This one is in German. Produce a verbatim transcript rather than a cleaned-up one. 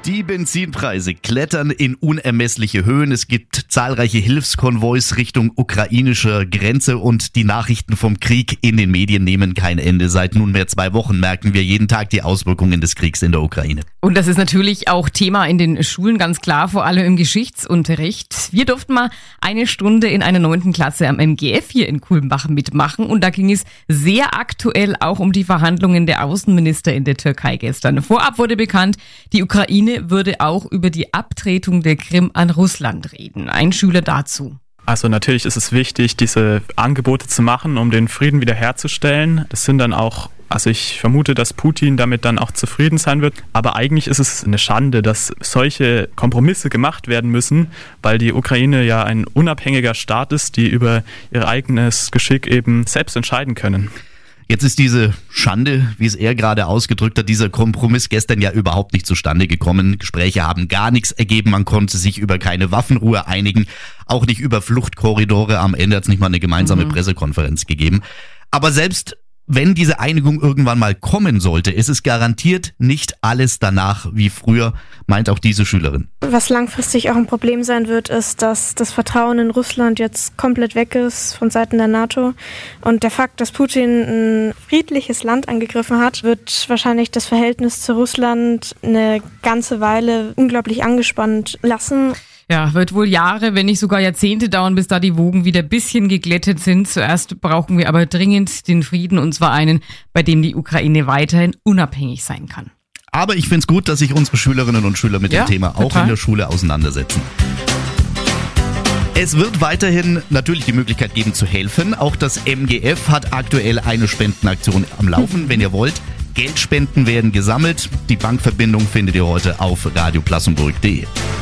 Die Benzinpreise klettern in unermessliche Höhen. Es gibt zahlreiche Hilfskonvois Richtung ukrainischer Grenze und die Nachrichten vom Krieg in den Medien nehmen kein Ende. Seit nunmehr zwei Wochen merken wir jeden Tag die Auswirkungen des Kriegs in der Ukraine. Und das ist natürlich auch Thema in den Schulen, ganz klar, vor allem im Geschichtsunterricht. Wir durften mal eine Stunde in einer neunten Klasse am M G F hier in Kulmbach mitmachen und da ging es sehr aktuell auch um die Verhandlungen der Außenminister in der Türkei gestern. Vorab wurde bekannt, die Ukraine würde auch über die Abtretung der Krim an Russland reden. Ein Schüler dazu. Also natürlich ist es wichtig, diese Angebote zu machen, um den Frieden wiederherzustellen. Das sind dann auch, also ich vermute, dass Putin damit dann auch zufrieden sein wird. Aber eigentlich ist es eine Schande, dass solche Kompromisse gemacht werden müssen, weil die Ukraine ja ein unabhängiger Staat ist, die über ihr eigenes Geschick eben selbst entscheiden können. Jetzt ist diese Schande, wie es er gerade ausgedrückt hat, dieser Kompromiss gestern ja überhaupt nicht zustande gekommen. Gespräche haben gar nichts ergeben, man konnte sich über keine Waffenruhe einigen, auch nicht über Fluchtkorridore. Am Ende hat es nicht mal eine gemeinsame mhm. Pressekonferenz gegeben. Aber selbst wenn diese Einigung irgendwann mal kommen sollte, ist es garantiert nicht alles danach wie früher, meint auch diese Schülerin. Was langfristig auch ein Problem sein wird, ist, dass das Vertrauen in Russland jetzt komplett weg ist von Seiten der NATO. Und der Fakt, dass Putin ein friedliches Land angegriffen hat, wird wahrscheinlich das Verhältnis zu Russland eine ganze Weile unglaublich angespannt lassen. Ja, wird wohl Jahre, wenn nicht sogar Jahrzehnte dauern, bis da die Wogen wieder ein bisschen geglättet sind. Zuerst brauchen wir aber dringend den Frieden, und zwar einen, bei dem die Ukraine weiterhin unabhängig sein kann. Aber ich finde es gut, dass sich unsere Schülerinnen und Schüler mit ja, dem Thema auch total. in der Schule auseinandersetzen. Es wird weiterhin natürlich die Möglichkeit geben zu helfen. Auch das M G F hat aktuell eine Spendenaktion am Laufen. Wenn ihr wollt, Geldspenden werden gesammelt. Die Bankverbindung findet ihr heute auf radioplassenburg punkt de.